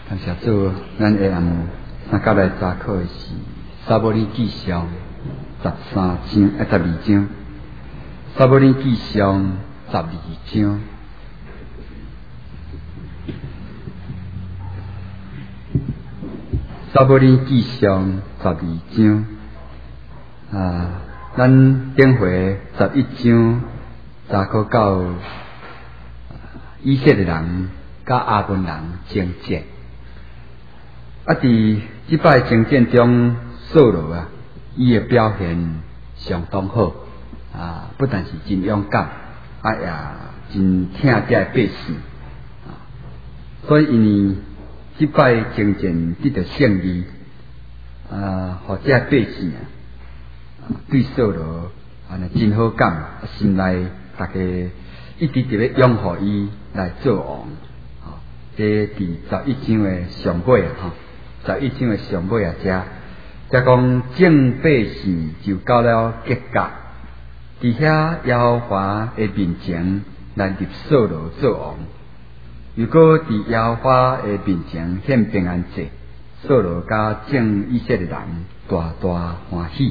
感谢主，咱下暗三甲来查考的是撒母耳记上12章，撒母耳记上12章。撒母耳記上12章咱頂回11章查考到以色列人甲亞捫人爭戰，佇即擺爭戰中，掃羅伊的表現相當好不但是真勇敢，也真疼這的百姓所以因為即擺爭戰得到勝利，互這百姓對掃羅真好感，心內大家一直佇咧擁護伊來做王。這佇11章的上尾11章的上尾遮講眾百姓就到了吉甲，佇遐耶和華的面前來立掃羅做王。如果佇耶和華的面前獻平安祭，掃羅甲眾以色列人大大歡喜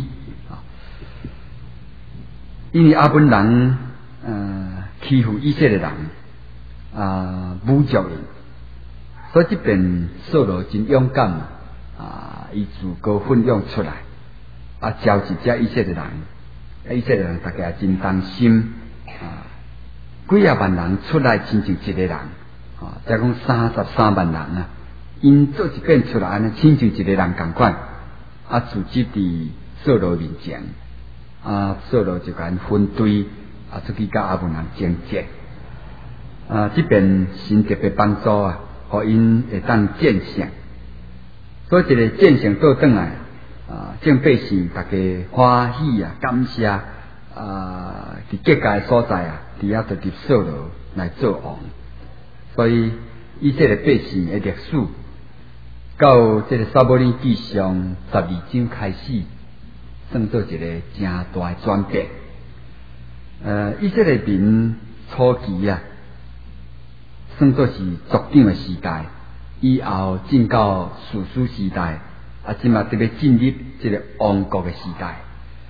因為亞捫人欺負以色列人侮辱因，所以這邊掃羅真勇敢伊自告奮勇出來召集這以色列人，以色列人大家也真擔心幾啊萬人出來親像一個人即講33萬人因做一遍出來親像一個人同款聚集佇掃羅面前掃羅就甲因分隊出去甲亞捫人爭戰這邊神特別幫助互因會當戰勝，所以一個戰勝倒轉來眾百姓大家歡喜感謝佇吉甲的所在佇遐就立掃羅來做王。所以以色列百姓的歷史到這個撒母耳記上12章開始，算做一個真大的轉變。以色列民初期算做是族長的時代，以後進到士師時代，即嘛特別進入這個王國的時代。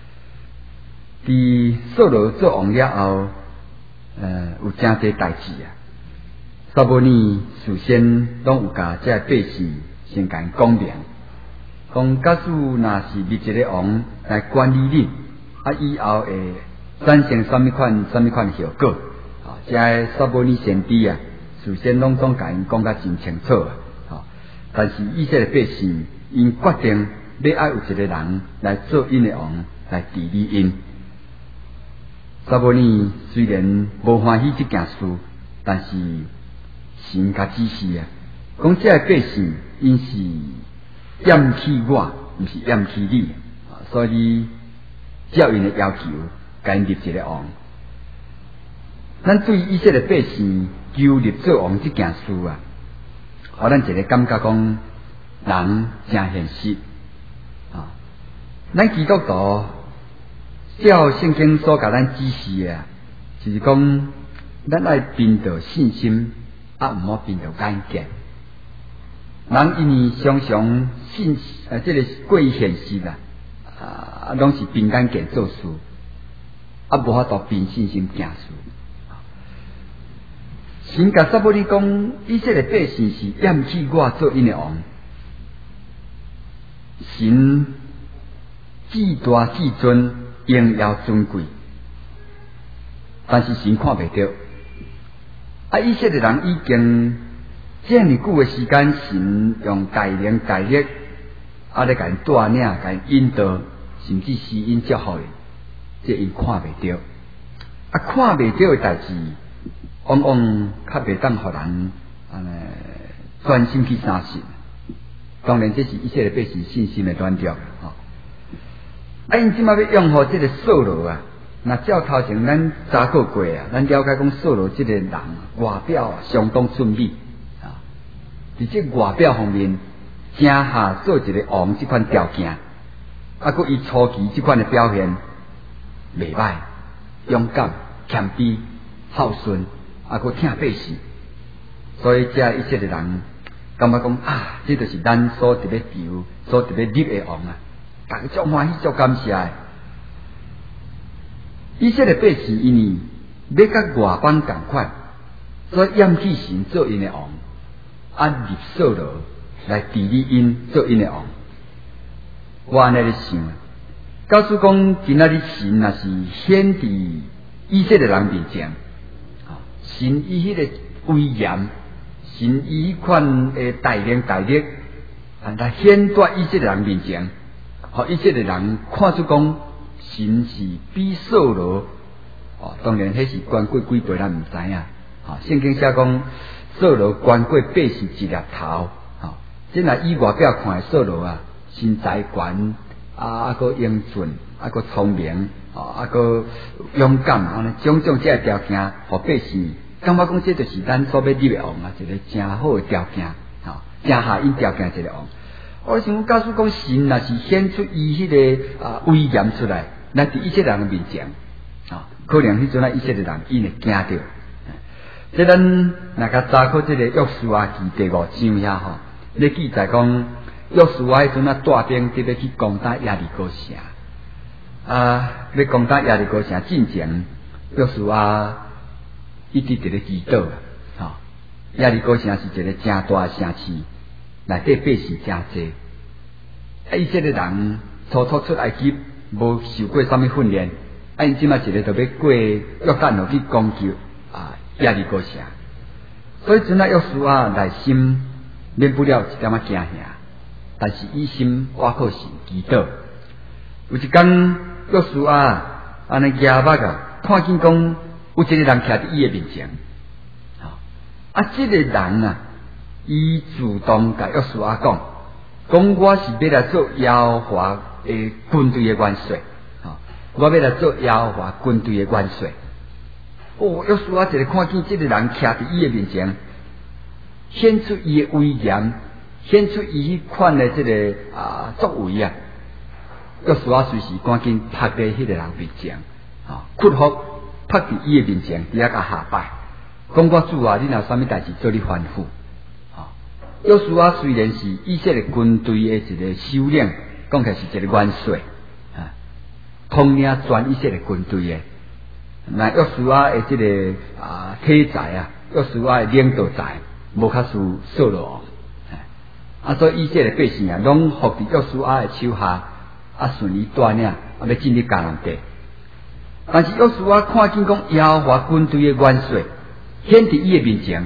佇掃羅做王了後，有真多代志撒母耳事先攏有甲這百姓先甲因講明，講假使若是立一個王來管理恁，以後會產生什麼款效果？這撒母耳先知事先攏總甲因講甲真清楚但是以色列百姓因決定要愛有一個人來做因的王，來治理因。撒母耳雖然無歡喜這件事，但是神甲指示講這百姓因是厭棄我，毋是厭棄你，所以照因的要求，甲因立一個王。咱對以色列百姓求立做王這件事互咱一個感覺講人真現實咱基督徒照聖經所甲咱指示就是講咱愛憑着信心毋好憑着眼見。人因為常常這個過於現實攏是憑眼見做事無法度憑信心行事。神甲撒母耳講，以色列百姓是厭棄我做因的王。神至大至尊，榮耀尊貴，但是神看袂到。以色列人已經這麼久的時間，神用大能大力來甲因帶領，甲因引導，甚至施恩祝福，這因看袂到。看袂到的代志，往往較袂當互人專心去相信。當然，這是以色列百姓信心的軟弱因即馬要擁護這個掃羅那照頭前咱查考過咱了解講掃羅這個人外表相當俊美伫這外表方面，正下做一個王這款條件，佮伊初期這款的表現袂歹，勇敢、謙卑、孝順，佮疼百姓，所以這以色列人感觉讲啊，这就是咱所特别求、所特别立的王啊，大家足欢喜、足感谢的。以色列百姓因为要甲外邦同款，所以厌弃神做因的王，立扫罗来治理因做因的王。我安尼咧想，假使讲今仔日神若是显伫以色列人面前，神以迄个威严，神以迄款诶大能大力，来显在以色列人面前，互以色列人看出讲神是比扫罗，当然迄是关过几辈咱毋知影，圣经写讲扫罗关过百姓一粒头，即若以外表看扫罗啊，身材悬，个英俊，个聪明，个勇敢，安尼种种这条件，互百姓感觉讲这就是咱所要立的王啊，一个真好的条件，真下因条件一个王。我想假使讲神若是显出伊迄个威严出来，来伫以色列人面前，可能迄阵以色列人因会惊着。即咱若甲查考即个约书亚记第5章遐吼，咧记载讲约书亚迄阵带兵直咧去攻打耶利哥城，要攻打耶利哥城进前，约书亚一直伫咧祈祷啦，耶利哥城是一个真大的城市，内底百姓真济，以色列人初出埃及无受过啥物训练，因即马一个就要过约旦河去攻击耶利哥城，所以阵约书亚内心免不了一点仔惊吓，但是伊心挖靠神祈祷。有一天约书亚安尼举目看见讲有一个人徛伫伊的面前，这个人伊主动甲约书亚讲我是要来做耶和华的军队的元帅，我要来做耶和华军队的元帅。约书亚一个看见这个人徛伫伊的面前，显出伊的威严，显出伊迄款的这个作为啊。约书亚随时赶紧拍在迄个人面前，屈服拍伫伊的面前，伫遐甲下拜，讲我主啊，你若有啥物代志做你吩咐。约书亚虽然是以色列军队的一个首领，讲起来是一个元帅，统领全以色列军队的。那约书亚的这个体裁约书亚的领导才无较输扫罗王，所以以色列百姓拢服伫约书亚的手下，顺利带领要进入迦南地。但是约书亚看见讲耶和华军队的元帅显伫伊的面前，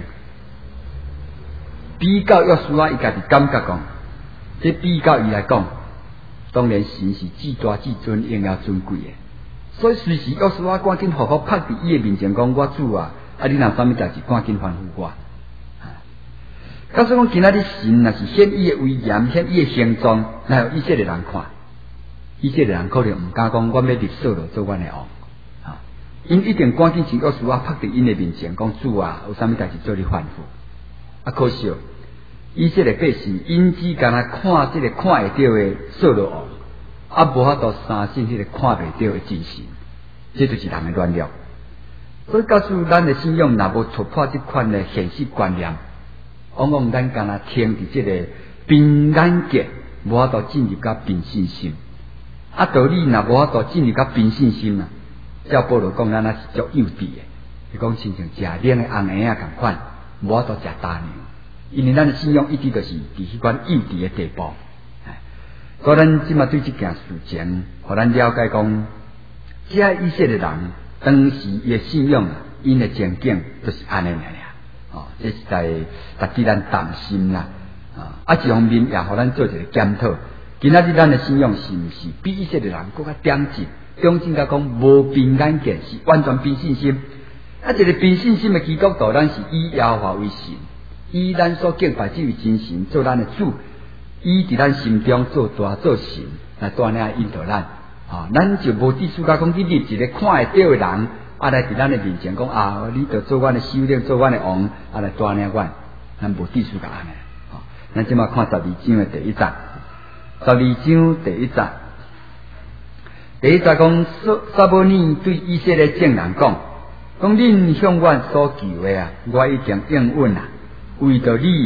比较约书亚伊家己感觉讲，这比较伊来讲，当然神是至大至尊、荣耀尊贵的。所以随时约书亚赶紧好好拍伫伊的面前讲，我主啊，你若有啥物代志赶紧吩咐我。假使讲今仔日神若是显伊的威严，显伊的形状，来互以色列人看，以色列人可能毋敢讲我要立扫罗做阮的王，因一定赶紧请约书亚拍伫因的面前讲，主啊，有啥物代志做你吩咐。可惜以色列百姓因只干那看这个看会到的扫罗王，无法度相信迄个看袂到的真神，这就是人的软弱。所以，假使咱的信仰若无突破这款的现实观念，往往咱干那听伫这个凭眼界，无法度进入到凭信心。道理若无法度进入到凭信心啊，照保罗讲，咱是足幼稚的。伊讲亲像食冷的红蚵仔共款，无法度食大牛，因为咱的信仰一直就是伫迄款幼稚的地步。所以咱即马对这件事情，互咱了解讲，这以色列人当时伊的信仰，因的情景就是安尼尔。这是在值得咱担心啦。一方面也互咱做一个检讨，今仔日咱的信仰是毋是比以色列人更加点进？中正甲讲无凭眼见，是完全凭信心。一个凭信心的基督徒，咱是以耶和华为神，以咱所敬拜这位真神做咱的主，以伫咱心中做大做神来带领引导咱。咱就无伫暑假讲去立一个看会到的人，来伫咱的面前讲你着做阮的首领，做阮的王，来带领阮。咱无伫暑假安尼。咱即马看12章的第1节，12章第1节，第1节讲撒母耳对以色列众人讲，恁向阮所求的我已经应允啦，为着你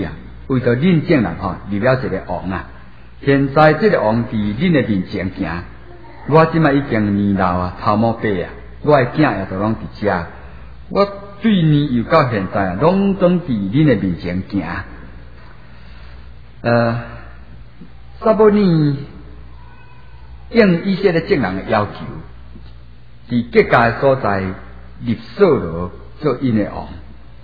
为着恁众人立了一个王啊。现在这个王伫恁的面前行，我即摆已经年老啊，头毛白啊，我的囝也都拢伫遮，我对年又到现在啊，拢总伫恁的面前行。撒母耳应以色列众人的要求，伫吉甲的所在立扫罗做因的王。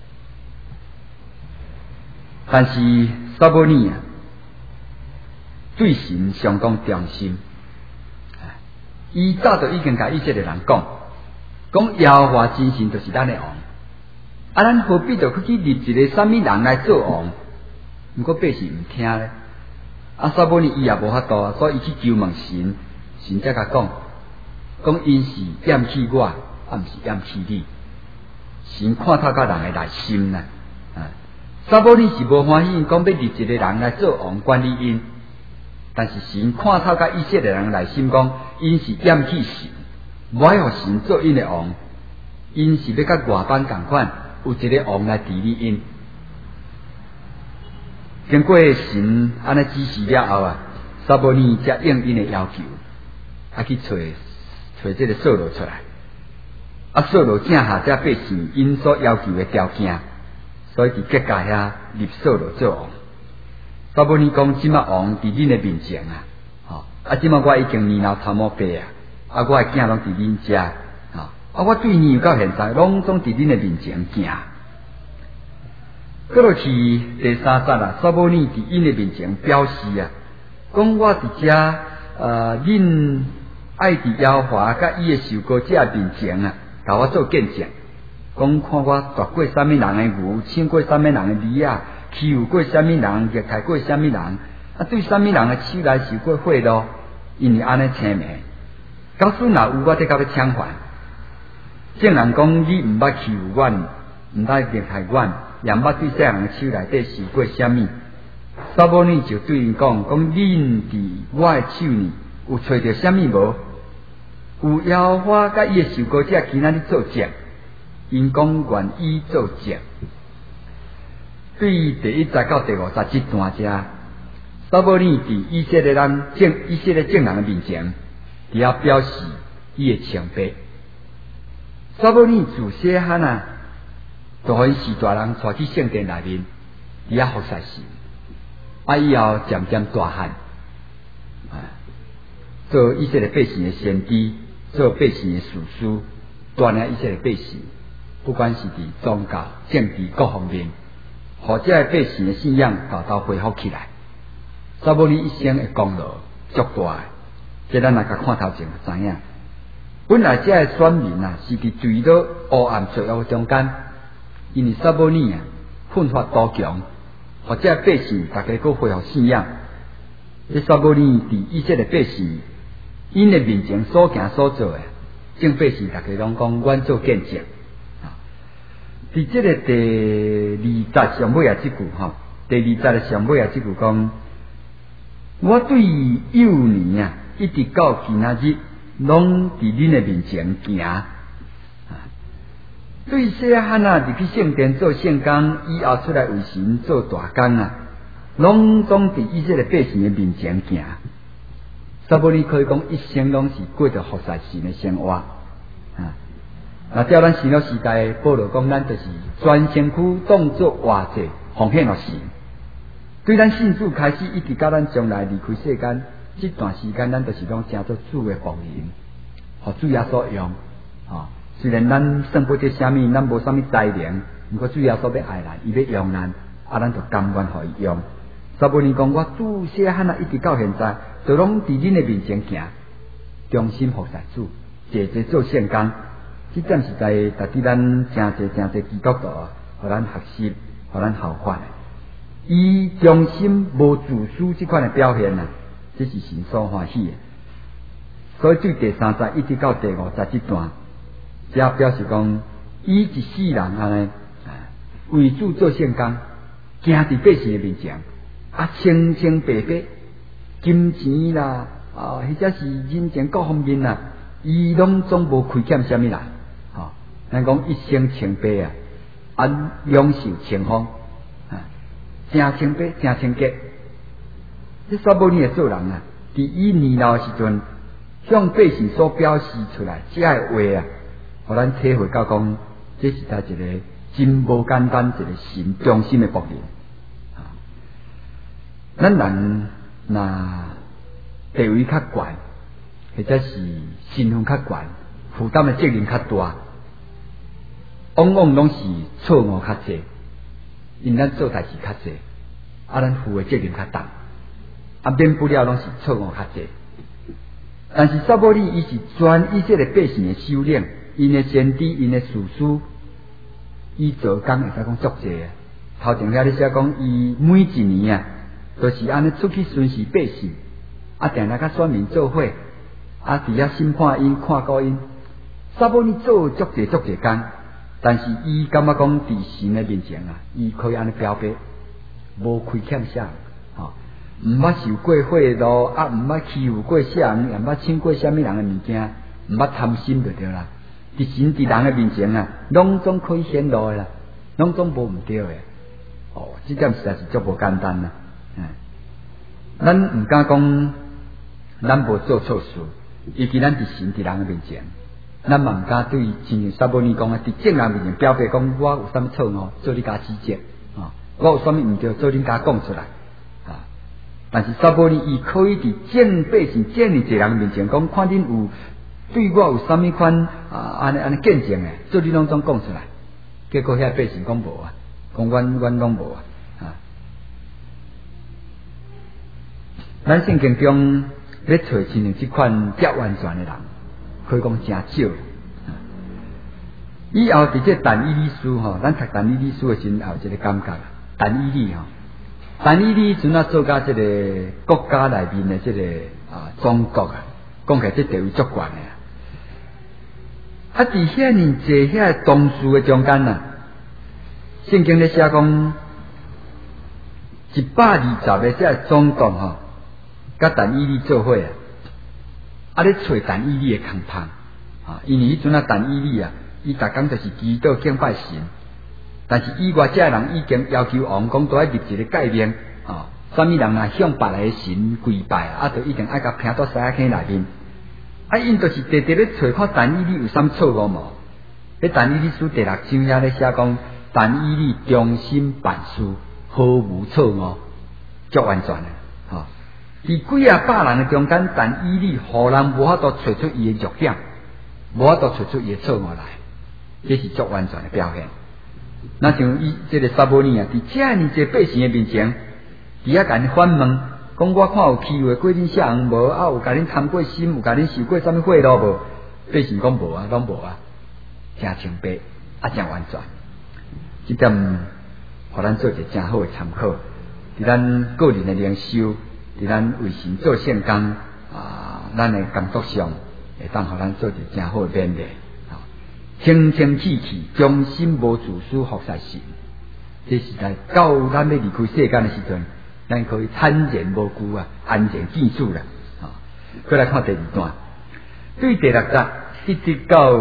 但是撒母耳啊，对神相当忠心。伊早就已经甲以色列人讲耶和华真神就是咱的王，啊，咱何必就去立一个什么人来做王？毋过百姓毋听咧，啊，撒母耳伊也无法度，所以伊去求问神，神才甲讲因是厌弃我，啊，毋是厌弃你。神看透甲人的内心啦，撒母耳是无欢喜，讲要立一个人来做王管理因，但是神看透甲以色列人内心，讲因是厌弃神，无爱互神做因的王，因是要甲外邦共款，有一个王来治理因。经过神安尼指示了后啊，撒母耳才应因的要求，啊去找这个扫罗出来。啊，扫罗正下这百姓因所要求的条件，所以伫吉甲遐立扫罗做王。撒母耳讲：即马王伫恁的面前啊，即马我已经年老头毛白啊，我的囝拢伫恁遮我对你到现在拢总伫恁的面前行。搁落去第三节啊，撒母耳伫因的面前表示啊，讲我伫遮恁爱伫耶和华甲伊的受膏者面前啊，甲我做见证，讲看我夺过什么人的牛，抢过什么人的驴啊，欺负过什么人，虐待过什么人，啊，对什么人的手来受过贿赂，因为安尼称名。假使若有我得甲要抢还，众人讲你毋捌欺负我，毋捌虐待我，也毋捌对世人的手内底受过什么。撒母耳就对因讲恁伫我的手里有找到什么无？有耶和华甲伊的受膏者今仔日作证，因讲愿意作证。对第1节到第5节这段遮，撒母耳伫以色列众人的面前，伫遐表示伊的清白。撒母耳自细汉啊，就互因士大人带去圣殿内面，伫遐服侍神。以后渐渐大汉，做以色列百姓的先知，做百姓的士师，带领以色列百姓，不管是伫宗教、政治各方面，或者百姓的信仰大大恢复起来。撒母耳一生的功劳足大的，这咱若甲看头前就知影。本来这个选民啊，是伫坠到黑暗罪恶中间，因为撒母耳奋发图强，或者百姓大家搁恢复信仰。这撒母耳伫以色列百姓因的面前所行所做的，众百姓大家拢讲阮做见证。伫这个第2节上尾啊，这句第2节的上尾啊，这句讲，我对幼年啊，一直到今仔日，拢伫恁的面前行。对细汉啊，入去圣殿做圣工，以后出来为神做大工啊，拢总伫以色列百姓的面前行。撒母耳可以讲一生拢是过着服侍神的生活那照咱新约时代，保罗讲，咱就是全身躯当作活祭，奉献予神。对咱信主开始，一直到咱将来离开世间，这段时间，咱就是拢成做主的奉献，互主耶稣用。虽然咱算不着什么，咱无什么才能，不过主耶稣要爱咱，伊要用咱，咱就甘愿互伊用。撒母耳讲，我自细汉啊，一直到现在，就拢伫恁的面前行，忠心服侍主，坐坐做圣工。这点是在值得咱真侪基督徒互咱学习，互咱效法的。伊忠心无自私这款的表现啊，这是神所欢喜的。所以对第3节一直到第5节这段，这表示讲，伊一世人安尼为主做圣工，行伫百姓的面前，清清白白，金钱啦或者是人情各方面啦，伊拢总无亏欠什么人。咱讲一生清白啊，两袖清风真清白，真清洁。这撒母耳做人啊，伫伊年老时阵，向百姓所表示出来这个话啊，互咱体会到讲，这是他一个真无简单一个神忠心的仆人。咱人若地位较悬，或者是身份较悬，负担的责任较大，往往拢是错误较济，因咱做代志较济，咱负的责任较重，免不了拢是错误较济。但是撒母耳伊是全以色列百姓的首领，因的先知，因的士师，伊做工会使讲足济啊。头前遐咧写讲，伊每一年啊，都是安尼出去巡视百姓，定定甲选民做伙，伫遐审判因、看顾因。撒母耳做足济工，但是伊感觉讲伫神的面前啊，伊可以安尼表白，无亏欠啥，毋捌受过贿赂，毋捌欺负过啥人，也毋捌抢过啥物人的物件，毋捌贪心就对啦。伫神伫人的面前啊，拢总可以显露的啦，拢总无毋对的。这点实在是足无简单啦。咱毋敢讲，咱无做错事，尤其咱伫神伫人的面前，咱嘛毋敢对亲像撒母耳讲啊，伫众人面前表白讲，我有啥物错误，做你家指责我有啥物毋对，做恁家讲出来但是撒母耳伊可以伫众百姓、众尼侪人面前讲，看恁有对我有啥物款安尼见证诶，做你拢总讲出来。结果遐百姓讲无啊，讲阮拢无啊。咱圣经中咧找亲像即款遮完全诶人，可以讲真少。以后伫这但以理书咱读但以理书诶时阵，有一个感觉，但以理但以理阵做甲即个国家内面的即个总国啊，讲起来这地位足悬的伫遐尼济遐同事的中间圣经咧写讲120个这总统甲但以理做伙咧找但以理的空窗因为迄阵但以理伊逐工就是祈祷敬拜神。但是以外这人已经要求王讲，都要立一个诫命啥物人向别个神跪拜就一定爱甲拼到西仔坑内面因就是直直咧找看但以理有啥错误无？迄但以理书第6章遐咧写讲，但以理忠心办事，毫无错误，足完全的伫几百人的中间，但以理互人无法度找出伊的弱点，无法度找出伊的错误来，这是足完全的表现。那像伊这个撒母耳伫遮尼济百姓的面前，伫遐甲因反问，讲我看有欺负过恁啥人无？有甲恁贪过心，有甲恁受过啥物贿赂无？百姓讲无拢无真清白真完全。这点互咱做一个真好的参考，伫咱个人的灵修，伫咱为神做圣工咱的工作上，会当互咱做一个真好的勉励。清清气气，忠心无自私，服侍神。这是在到咱要离开世间的时阵，咱可以坦然无惧安然见主啦。再来看第2段，对第6节一直到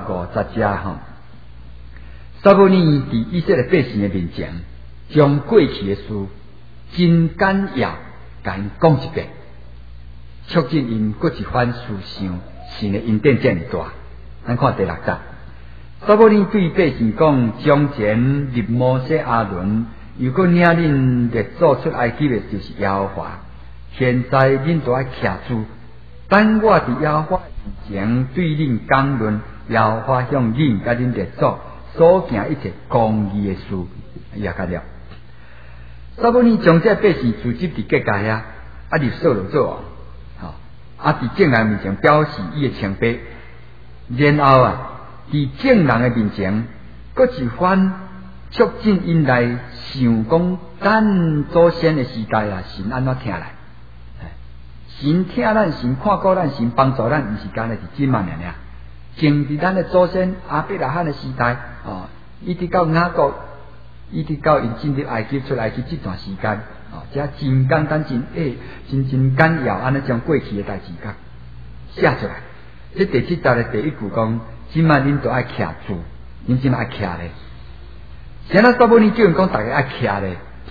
15、16撒母耳伫以色列百姓的面前，将过去的事真简要甲因讲一遍，促进因搁一番思想，神的恩典真大。咱看第6节。撒母耳对百姓讲：从前立摩西亚伦，如果领恁列祖出埃及的，就是耶和华。现在恁都要徛住，等我伫耶和华以前对恁讲论，耶和华向恁甲恁列祖所行一切公义的事，也解了。撒母耳将这百姓聚集伫各家立扫罗做王，伫众人面前表示伊的清白，然后伫众人的面前，搁一番促进因来想讲，咱祖先的时代神安怎听来？神听咱，神看顾咱，神帮助咱，毋是干那是今晚尔。前伫咱的祖先亚伯拉罕的时代一直到雅各，一直到因进入埃及出埃及这段时间这真简单真简要，安尼将过去的代志甲写出来。这第7节的第1句讲。今晚恁都爱徛住，恁今爱徛咧。现在撒母耳叫人讲，大家爱徛咧。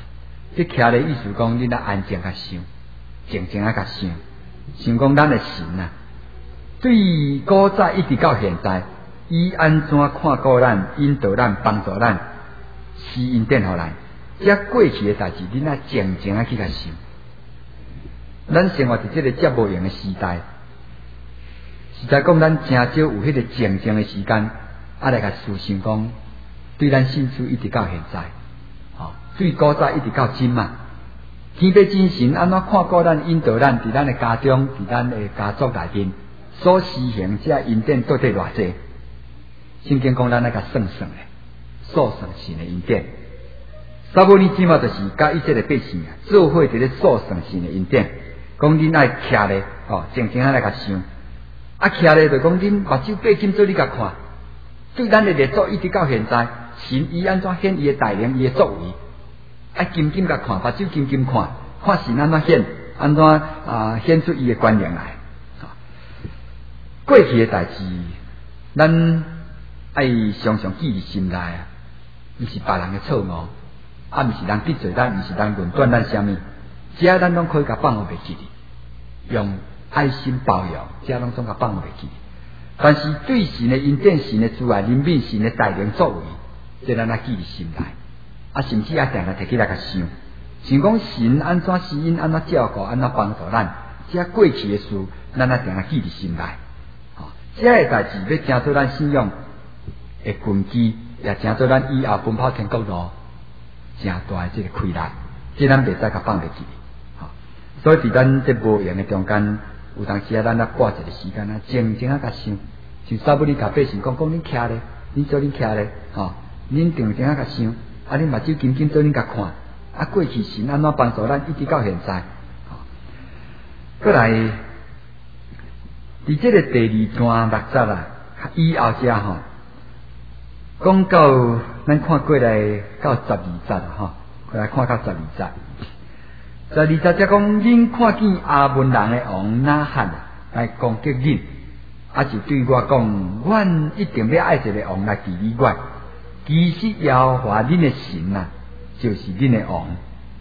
这徛咧意思讲，你若安静甲想，静静啊甲想，想讲咱的神啊，对古早一直到现在，伊安怎看顾咱、引导咱、帮助咱、施恩典互咱，这过去的代志，你若静静啊去甲想。咱生活伫这个接无用的时代，实在讲，咱真少有迄个静静的时间，来甲思想讲，对咱信主一直到现在，对古早一直到今嘛，天父真神安怎看顾咱、引导咱，伫咱的家中、伫咱的家族内面所施行这恩典到底偌济？圣经讲咱甲算算咧，数算神的恩典。撒母耳即嘛就是甲以色列百姓啊，做伙伫咧数算神的恩典。讲恁爱徛咧，静静来甲想，徛咧就讲恁目睭闭紧做你甲看，对咱的列祖一直到现在，神伊安怎显伊的带领、伊的作为，紧紧甲看，目睭紧紧看，看神安怎显，安怎显出伊的权能来。过去的代志，咱爱常常记伫心内啊，毋是别人的错误，毋是人得罪咱，毋是人论断咱啥物，这咱拢可以甲放互袂记哩。用爱心包容，这拢总甲放袂记。但是对神的恩典、神的慈爱、怜悯、神的带领作为，这咱记伫心内，甚至定定摕起来甲想，想讲神安怎施恩、安怎照顾、安怎帮助咱，这过去的事，咱定记伫心内。这个代志要成做咱信仰的根基，也成做咱以后奔跑天国路正大的这个开力，这咱袂使甲放袂记。所以伫咱这无用的中间，有当时咱挂一个时间静静甲想，像撒母耳甲百姓讲恁徛咧，恁做恁徛咧，恁定定甲想，恁目睭紧紧做恁甲看，过去神安怎帮助咱，一直到现在。过来，伫这个第二段6节以后遮讲到咱看过来到12节过来看到12节。12节则讲，恁看见亚捫人的王拿罕来攻击恁，就对我讲，阮一定要爱一个王来治理我。其实耶和华恁的神啊，就是恁的王。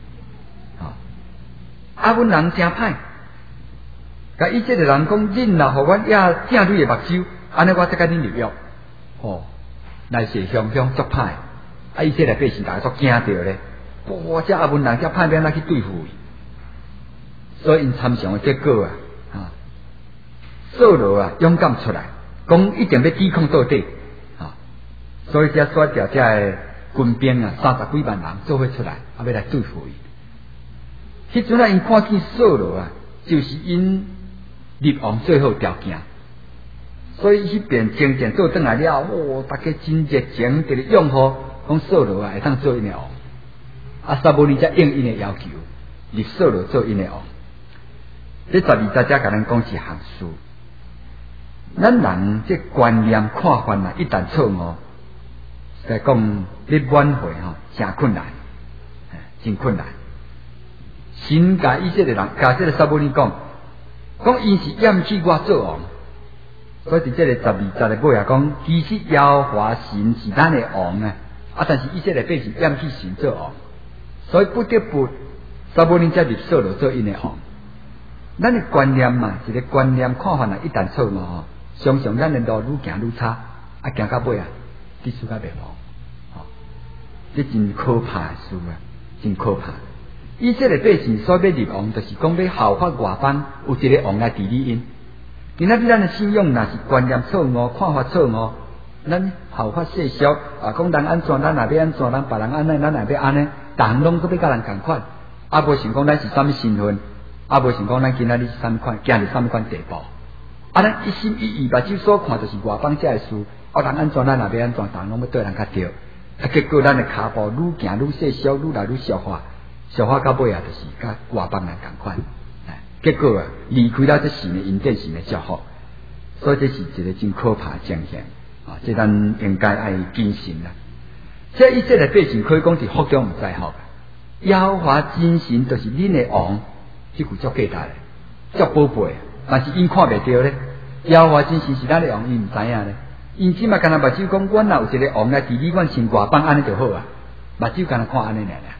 亚捫人真歹，甲以色列人讲，恁若互阮也正蕊的目睭，安尼我才甲恁入约。来势汹汹足歹，以色列百姓大家足惊着咧。哇！这亚捫人这歹免哪去对付伊。所以因参详的结果扫罗勇敢出来，讲一定要抵抗到底所以才选调这个军兵30几万人做伙出来，要来对付伊。迄阵因看见扫罗就是因立王最好条件，所以迄边征战做转来了，大家真热情，伫咧拥护，讲扫罗会当做因的王。撒母耳才应因的要求，立扫罗做因的王。这12节才甲咱讲一项事，咱人这观念看法一旦错误，来讲你挽回真困难，真困难。神甲以色列人，甲这个撒母耳讲因是厌弃我做王，所以伫这个12节的尾讲，其实耶和华神是咱的王但是以色列百姓厌弃神做王，所以不得不撒母耳才立扫罗做因的王。咱的观念一个观念看法一旦错误常常咱的路愈行愈差，行到尾结束甲袂好，这真可怕的事真可怕。以色列百姓所要立王，就是讲要效法外邦，有一个王来治理因。今仔日咱的信仰若是观念错误、看法错误，咱效法世俗讲人安怎，咱也要安怎；人别人安尼，咱也要安尼，逐项拢都要甲人共款，无想讲咱是啥物身份。无想讲咱今仔日是啥物款，行入啥物款地步？咱一心一意目睭所看就是外邦遮的事，人安怎咱也要安怎，人拢要对人较对。结果咱的骹步愈行愈世俗，愈来愈俗化，俗化到尾就是甲外邦人共款。结果离开了这神的恩典、神的祝福，所以这是一个真可怕的情形这咱应该爱谨慎啦。这以色列百姓可以讲是福中毋知福，耶和华真神就是恁的王。这句足价值咧，足宝贝，但是因看袂到咧。耶和华真神是咱的王，因毋知影咧。因即嘛干那目睭讲，阮若有一个王来治理阮，像外邦安尼就好目睭干那看安尼尔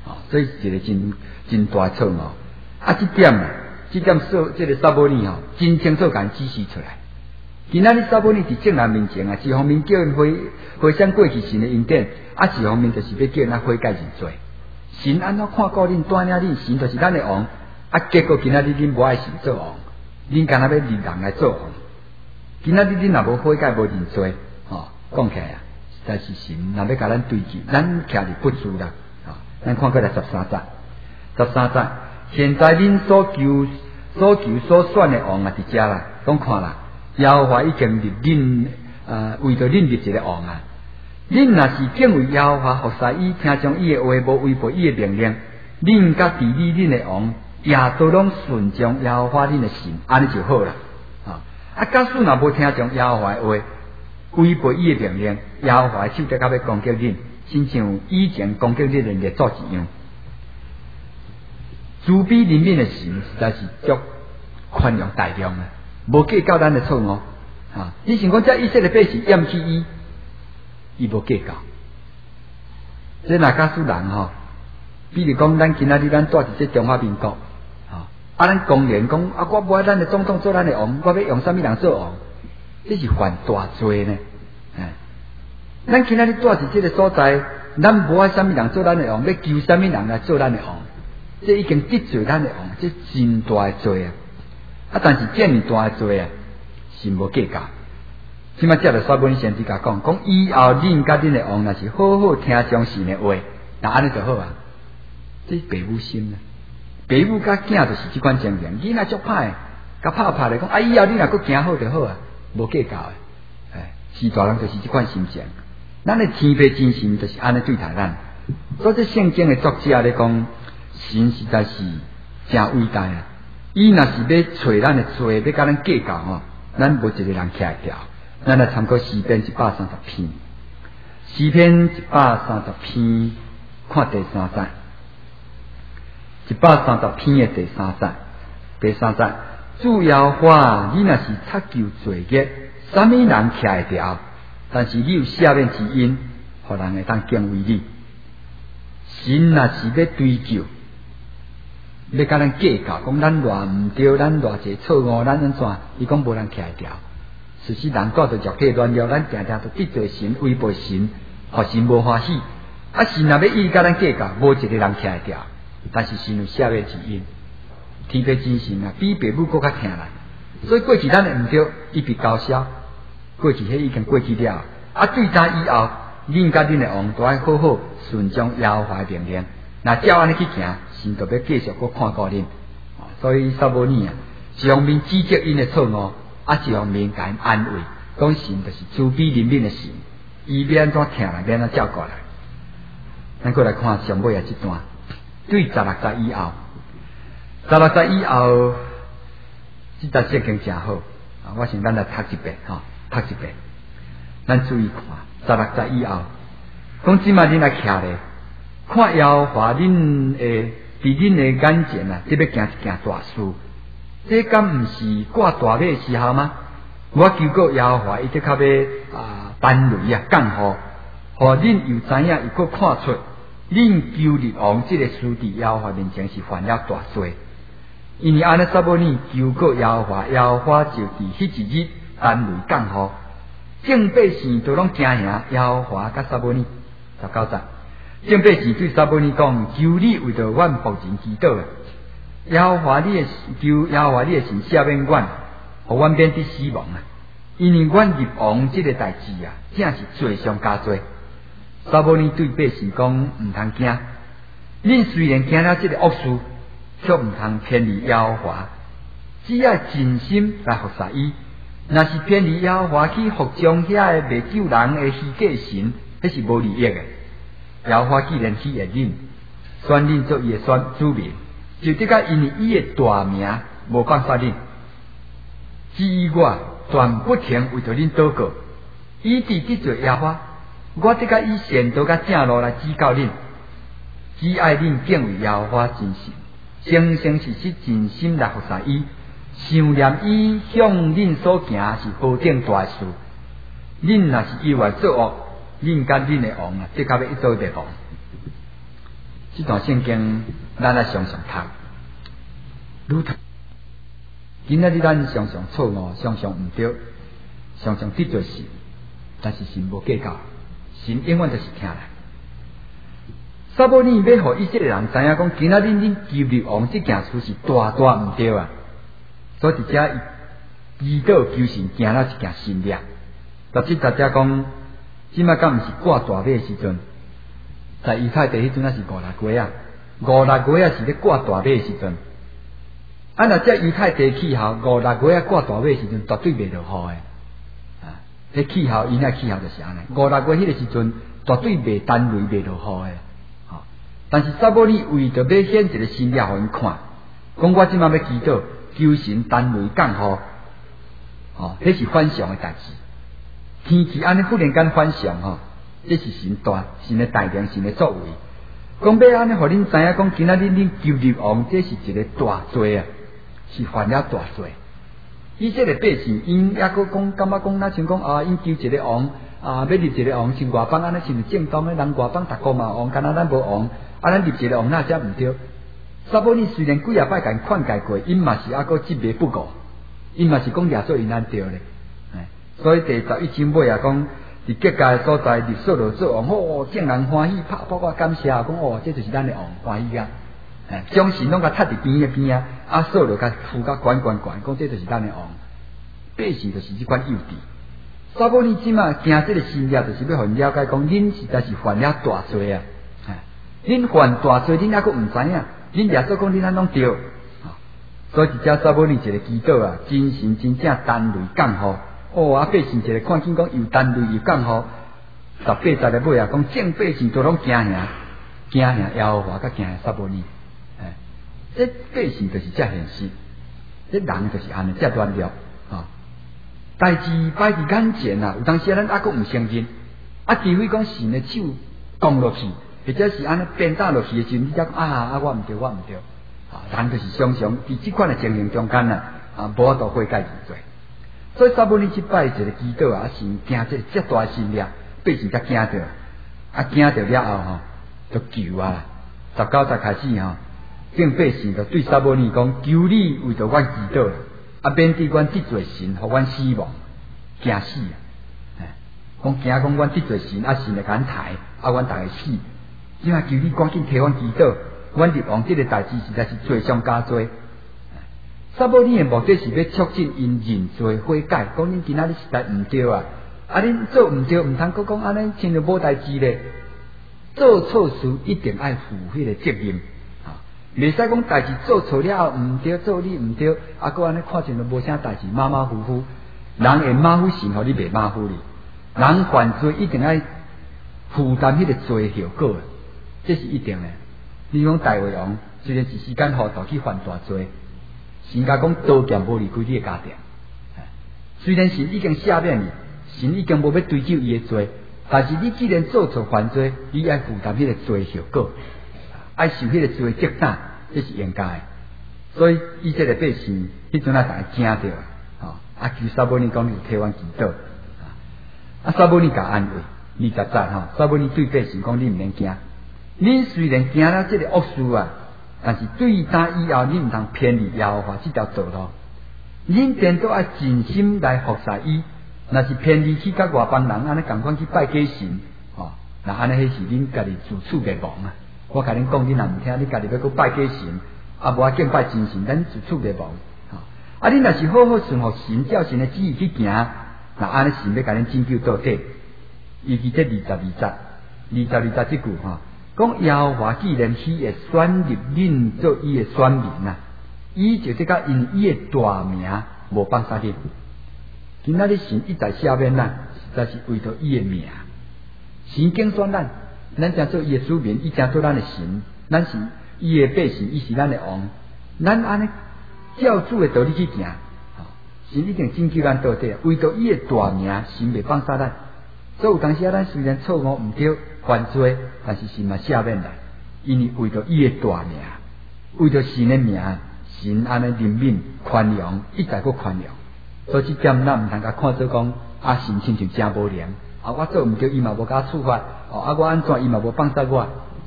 所以一个真大错误。这点说这个撒母耳真清楚甲指示出来。今仔日撒母耳伫众人面前一方面叫因回想过去神的恩典，一方面就是要叫因悔改认罪。神安怎看顾恁带领恁，神就是咱的王。结果今仔日恁无爱神做王，恁干那要立人来做王。今仔日恁若无悔改无认罪，讲起来实在是神若要甲咱对峙，咱徛伫不住啦。咱看过来13节，现在恁所求所选的王伫遮啦，讲看啦。耶和华已经立恁为着恁立一个王啊！恁若是敬畏耶和华，服侍伊，听从伊的话，无违背伊的命令，恁甲治理恁的王，也都拢顺从耶和华恁的神，安尼就好啦。假使若无听从耶和华的话，违背伊的命令，耶和华的手就甲要攻击恁，亲像以前攻击恁的列祖一样。慈悲怜悯的神实在是足宽容大量啊！无计较咱的错误，你想讲这以色列百姓厌弃伊无计较。这若假使人比如讲咱今仔日咱住伫这中华民国，咱公然讲我无爱咱的总统做咱的王，我要用什么人做王？这是犯大罪呢。咱今仔日住伫这个所在，咱无爱什么人做咱的王，要求什么人来做咱的王？这已经得罪咱的王，这真大的罪啊！但是这么大的罪是无计较。即摆接着撒母耳先知甲讲以后恁甲恁的王若是好好听从神的话，那安尼就好啊。这是父母心啊，父母甲囝就是即款情形，囡仔足歹，甲拍咧讲以后你若佫行好就好啊，无计较的。是大人就是即款心情。咱的天父真神就是安尼对待咱。所以这圣经的作者咧讲，神实在是真伟大啊！伊若是要找咱的罪，要甲咱计较咱无一个人徛得掉。咱来参考诗篇130篇，诗篇130篇，看第3节，130篇的第3节，第3节，主耶和华，你若是擦救罪孽，啥物人徛会掉？但是你有赦免之恩，互人会当敬畏你。神若是要追究。要甲咱计较，讲咱偌毋对，咱偌济错误，咱安怎？伊讲无人徛会掉。事实人住着肉体乱了，咱常常都得罪神，违背神，互神无欢喜。神若要伊甲咱计较，无一个人徛会掉。但是神有赦免之恩，天父真神比父母更较疼咱。所以过去咱的毋对，伊必交销。过去迄已经过去了。对咱以后，恁甲恁的王都爱好好顺从耶和华的命令。那照安尼去行，神就要继续搁看顾恁。所以撒母耳一方面指责因的错误，一方面甲因安慰，讲神就是慈悲怜悯的神，伊要安怎听来，要安怎照顾来。咱过来看上尾这段，对16节以后，16节以后，这段圣经真好。我想咱来读一遍，读一遍。咱注意看16节以后，讲即摆恁来徛咧。看耶和华恁诶，伫恁诶眼前这要行一件大事，这敢毋是挂大马的时候吗？我求告耶和华，伊即刻要颁雷降雨，互恁又知影，又搁看出恁求立王这个事伫耶和华面前是犯了大罪。因为安尼撒母耳求告耶和华，耶和华就伫迄一日颁雷降雨，众百姓都拢惊吓耶和华甲撒母耳。19节。正百姓对撒母耳讲：求你为着阮仆人祈祷啊！耶和华你的求耶和华你的神赦免阮，互阮免得死亡啊！因为阮立王这个代志正是罪上加罪。撒母耳对百姓讲：毋通惊，恁虽然惊了这个恶事，却毋通偏离耶和华，只要真心来服侍伊。若是偏离耶和华去服从遐个未救人的虚假神，迄是无利益的。耶和华既然去会恁，选恁做伊的子民，就得甲因为伊的大名无放杀恁。至于我，全不停为着恁祷告，以致得罪耶和华，我得甲以善道甲正路来指教恁，只爱恁敬畏耶和华真神，诚诚实实真心来服侍伊，想念伊向恁所行是何等大事。恁若是意外作恶，恁甲恁的王得甲要一做灭亡。 这段圣经咱来常常读，愈读，今仔日咱常常错误，常常毋对，常常得罪神，但是神无计较，神永远就是听咱。撒母耳要互以色列人知影讲，今仔日恁求立王这件事是大毋对啊，所以伫遮祈祷求神行了一件神业。17大家讲，即摆敢毋是挂大马的时阵，在犹太地迄阵啊是5、6月啊，5、6月啊是咧挂大马的时阵。啊，若遮犹太地气候5、6月啊挂大马的时阵，绝对袂落雨的。啊，迄气候因那气候就是安尼，5、6月迄个时阵，绝对袂单雷袂落雨的。但是撒母耳为着要显一个神业互因看，讲我即摆要祈祷，求神单雷降雨，迄是反常的代志。天气安尼忽然间反常这是神的大能，神的作为。讲要安尼，互恁知影讲，今仔日恁求立王，这是一个大罪啊，是犯了大罪。以色列百姓因抑佫讲，感觉讲，那像讲因求一个王要立一个王，像外邦安尼，像正当的人外邦逐个嘛王，敢若咱无王，咱立一个王那才毋对。撒母耳虽然几摆甲因劝解过，因嘛是佫执迷不悟，因嘛是讲掠做因安对咧。所以第11章尾啊，讲伫结界的所在立扫罗做王，众人欢喜，拍扑我感谢，讲这就是咱的王，欢喜啊！将神拢甲踢伫边啊，扫罗甲扶甲管，讲这就是咱的王。百姓就是即款幼稚。撒母耳即马行这个神业，就是要互因了解讲，恁实在是犯了大罪啊！恁犯大罪，恁抑佫毋知影，恁掠做讲恁安拢对。所以伫遮撒母耳一个祈祷啊，真神真正单雷降雨。百姓一个看见讲又单雷又降雨，18节的尾啊，讲众百姓都拢惊吓耶和华，甲惊吓撒母耳。这百姓就是遮现实，这人就是安尼遮软弱代志摆伫眼前啊，有当时咱抑佫毋相信，除非讲神的手降落去，或者是安尼鞭打落去的时阵，你才讲我毋对。人就是常常伫即款的情形中间无法度悔改认罪。所以撒母耳即摆一个祈祷啊，神惊这遮大神业，百姓才惊着，惊着了后就求啦。19节开始众百姓就对撒母耳讲：求你为着阮祈祷，免得阮得罪神，互阮死亡，惊死啊！讲惊讲阮得罪神，神会甲阮刣，阮逐个死。即下求你赶紧替阮祈祷，阮立王这个代志实在是罪上加罪。撒母耳的目的是要促进因认罪悔改，讲恁今仔日实在毋对啊！恁做毋对，毋通佫讲安尼，亲像无代志咧。做错事一定爱负迄个责任，袂使讲代志做错了后毋对，做你毋对，佫安尼看像都无啥代志，马马虎虎。人会马虎神，互你袂马虎哩。人犯罪一定爱负担迄个罪的后果，这是一定的。你讲大卫王虽然一时间糊涂去犯大罪。神甲讲刀剑无离开你的家庭，虽然神已经赦免你，神已经无要追究伊的罪，但是你既然做错犯罪，你爱负担迄个罪后果，爱受迄个罪责打，这是应该的。所以以色列百姓迄阵大家惊着求撒母耳讲你替阮祈祷，撒母耳甲安慰，20节撒母耳对百姓讲：你毋免惊，恁虽然惊了这个恶事啊。但是对当以后，你毋通偏离耶和华这条道路，恁颠倒爱尽心来服侍伊。若是偏离去甲外邦人安尼共款去拜假神，那安尼迄是恁家己自处灭亡啊！我甲恁讲，恁若毋听，你家己要去拜假神，无敬拜真神，咱自处灭亡。恁若是好好顺服神，照神的旨意去行，那安尼神要甲恁拯救到底。尤其这22节这句讲耶和华既然喜会选入恁做伊的选民伊就这个因伊的大名无放杀恁。今仔日神一再赦免咱，实在是为着伊的名。神拣选咱才做伊的子民，伊才做咱的神，咱是伊的百姓，伊是咱的王。咱安尼照主的道理去行，神一定拯救咱到底。为着伊的大名，神袂放杀咱。所以有当时咱虽然错误毋对。犯罪，但是神嘛赦免咱，因为为着伊的大名，为着神的名，神安尼怜悯、宽容，一再搁宽容。所以这点咱毋通甲看做讲神亲像真无良，我做毋对，伊嘛无甲处罚，我安怎伊嘛无放杀我。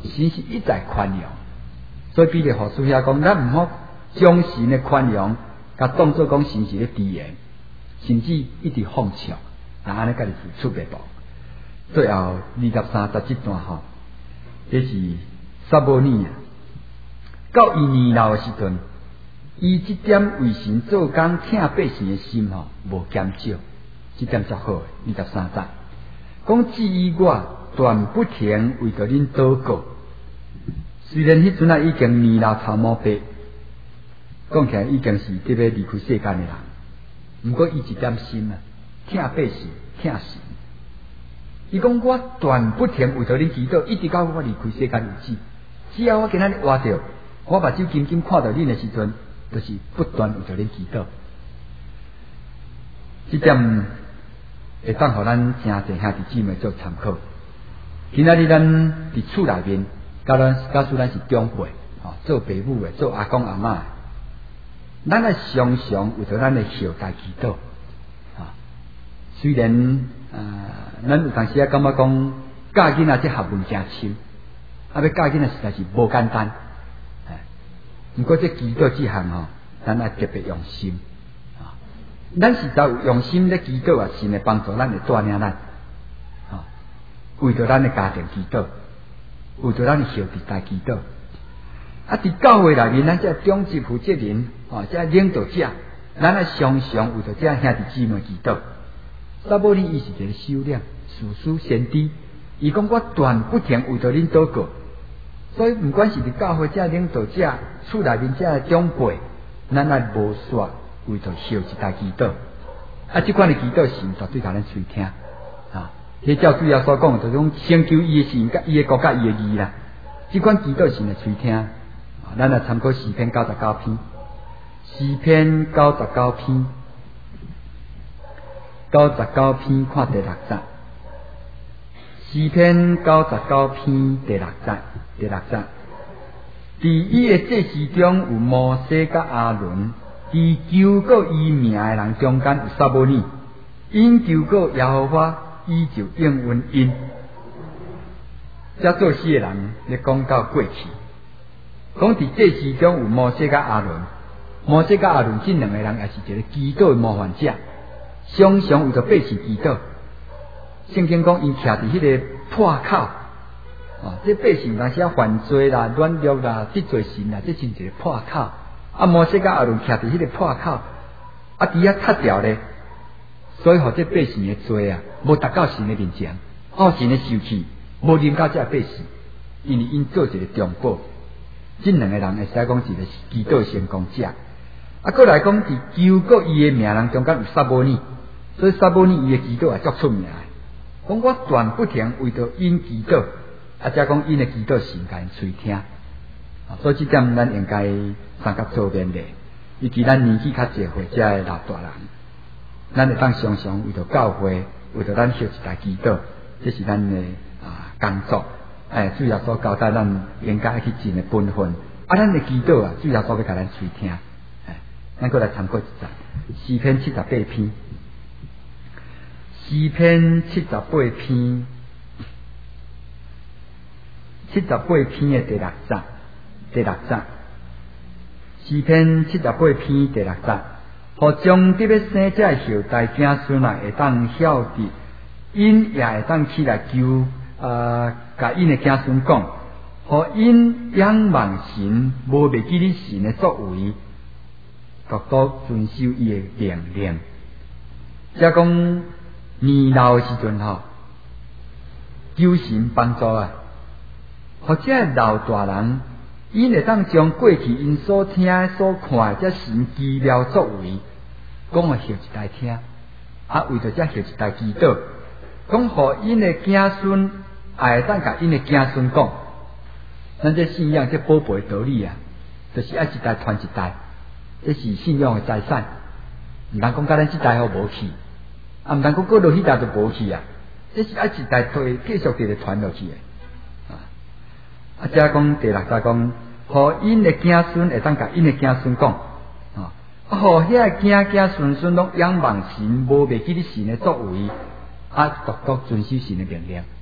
神是一再宽容，所以彼得后书遐讲，咱唔好将神的宽容，甲当作讲神是咧低言，甚至一直放纵，人安尼家己付出袂到。最后23节段吼，这是撒母耳啊，到伊年老的时阵，伊这点为神做工疼百姓的心吼，无减少，这点才好的。23节讲，至于我断不停为着恁祷告，虽然迄阵啊已经年老草毛白，讲起来已经是得要离开世间的人，不过伊一点心啊，疼百姓，疼神。伊讲我断不停为着恁祈祷，一直到我离开世间为止。只要我今仔日活着，我目睭紧紧看到恁的时阵，就是不断为着恁祈祷。这点会当互咱真侪兄弟姊妹做参考。今仔日咱伫厝内面，假使咱是长辈，做爸母的，做阿公阿嬷的，咱爱常常为着咱的后代祈祷。虽然咱有当时啊感觉讲教囡仔这学问真深，要教囡仔实在是无简单。不过这祈祷这项吼，咱爱特别用心。咱实在有用心咧祈祷啊，神会帮助咱，会带领咱。为着咱的家庭祈祷，为着咱的后弟代祈祷。伫教会内面，咱这中级负责人，这领导者，咱爱常常为着这兄弟姊妹祈祷。撒母耳伊是一个首领、士师、先知，伊讲我断不停为着恁祷告，所以不管是伫教会这领导者、厝内面这长辈，咱爱无煞为着后一代祈祷。这款的祈祷神绝对甲咱垂听。迄照主要所讲，就是讲成就伊的神、甲伊的国、甲伊的义啦。这款祈祷神会垂听。咱来参考诗篇99篇，诗篇99篇。99篇看第6节，诗篇99篇第6節，伫伊的祭司中有摩西甲亞倫，伫求告伊名的人中間有撒母耳，因求告耶和華，伊就應允因。這作詩的人咧講到過去，講伫祭司中有摩西甲亞倫，摩西甲亞倫這兩個人也是一個祈禱的模範者。常常为着百姓祈禱，聖經講因徛伫迄個破口，這百姓當時啊犯罪啦、軟弱啦、得罪神啦，這是一個破口。摩西甲亞倫徛伫迄個破口，佇遐擦掉咧，所以互這百姓的罪啊，無達到神的面前，神的受氣無臨到這百姓，因為因做一個中保，這兩個人會使講一個祈禱成功者。過來講伫求告伊的名人中間有撒母耳。所以撒母耳伊的祈禱也足出名的，講我斷不停為着因祈禱，才講因的祈禱神甲因垂聽。所以這點咱應該三甲做勉勵，尤其咱年紀較濟歲這的老大人，咱會當常常為着教會，為着咱後一代祈禱，這是咱的工作。主要所交代咱應該去盡的本分。咱的祈禱主要所要甲咱垂聽。咱過來參考一下詩篇78篇。詩篇78篇的第6節，詩篇78篇第6節，互將得要生這後代子孫啊，會當曉得，因也會當起來求甲因的子孫講，互因仰望神，無袂記你神的作為，獨獨遵守伊的命令。即講年老的時陣求神幫助啊！或者老大人，因會當將過去因所聽所看這神奇妙作為，講互後一代聽，為着這後一代祈禱，講互因的子孫，也會當甲因的子孫講。咱這信仰這寶貝道理啊，就是一代傳一代，這是信仰的財產，唔通講甲咱這代好無去。唔通講過落迄代就無去啊！這是一代繼續地傳落去嘅。即係講第6節講，互因的子孫會當甲因的子孫講，互遐子孫攏仰望神，無袂記你神的作為，獨獨遵守神的命令。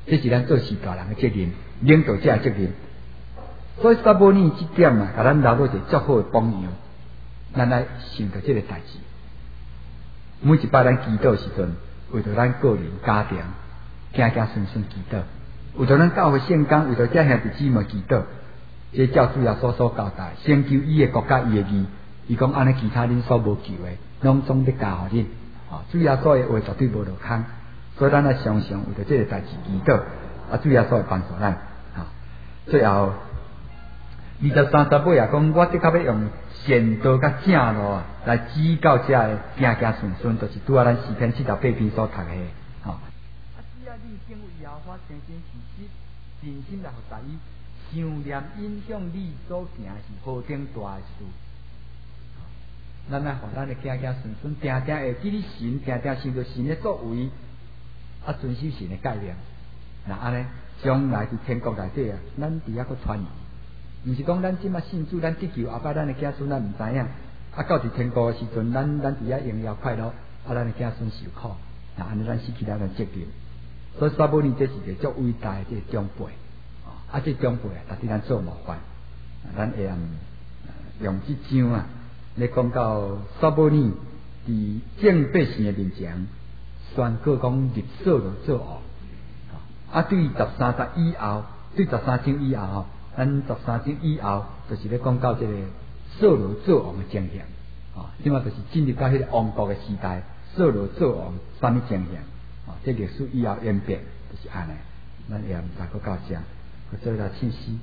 这是咱做事大人的责任，领导者的责任。所以撒母耳这点啊，甲咱留落一个足好的榜样，咱来想到这个代志。每一摆咱祈祷时阵，为着咱个人家庭，行行顺顺祈祷；为着咱教会圣工，为着这兄弟姊妹祈祷。这照主耶稣所交代，先求伊的国家伊的义，伊讲安尼其他恁所无求的，拢总得加互恁。主耶稣的话绝对无落空，所以咱来常常为着这个代志祈祷，主耶稣会帮助咱。最后23尾也讲，我的确要用善道甲正路来指教这个行行顺顺，就是拄啊咱4篇78篇所读的。只要你敬畏耶和华，诚心实实，真心来服侍伊。想念影响你所行是何等大的事，咱来互咱的行行顺顺，定定会记你神，定定想到神的作为，遵守神的诫命。那安尼，将来伫天国内底啊，咱伫遐个传伊，毋是讲咱即马信主，咱得救，后摆咱的子孙咱毋知影，到伫天国的时阵，咱伫遐荣耀快乐，咱的子孙受苦，那安尼咱失去咱的责任。所以撒母耳这是一个足伟大的这个长辈。这长辈啊，值得咱做模范。咱会用这章啊，来讲到撒母耳伫众百姓的面前宣告讲入扫罗做王。对13章以后，对13章以后咱13章以后，就是咧讲到这个扫罗做王的情形。即嘛就是进入到迄个王国的时代，扫罗做王什么情形？这历史以后演变就是安尼。咱会再搁到这。我做了信息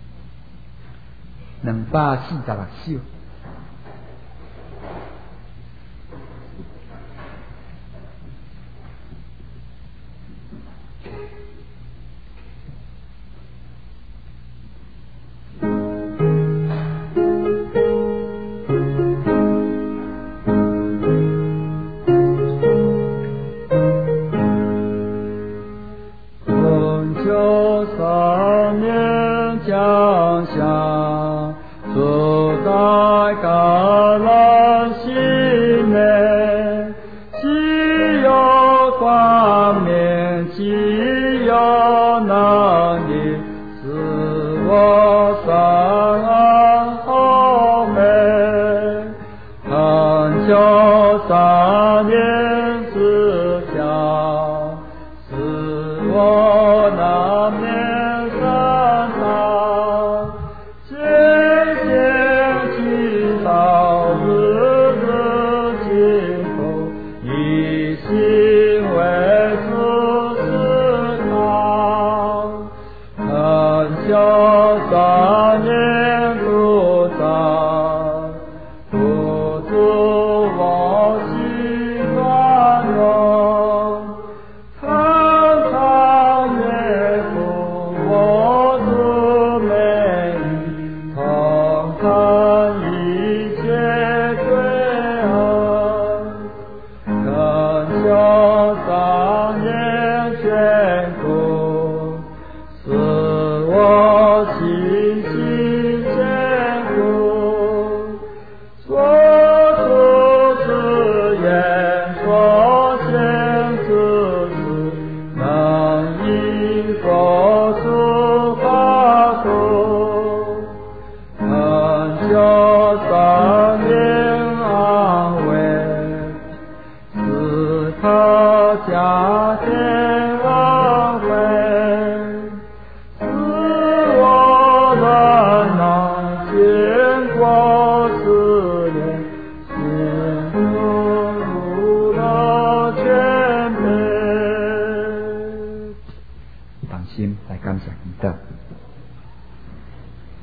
246首。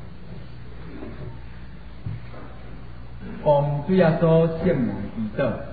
主耶稣圣名祈祷，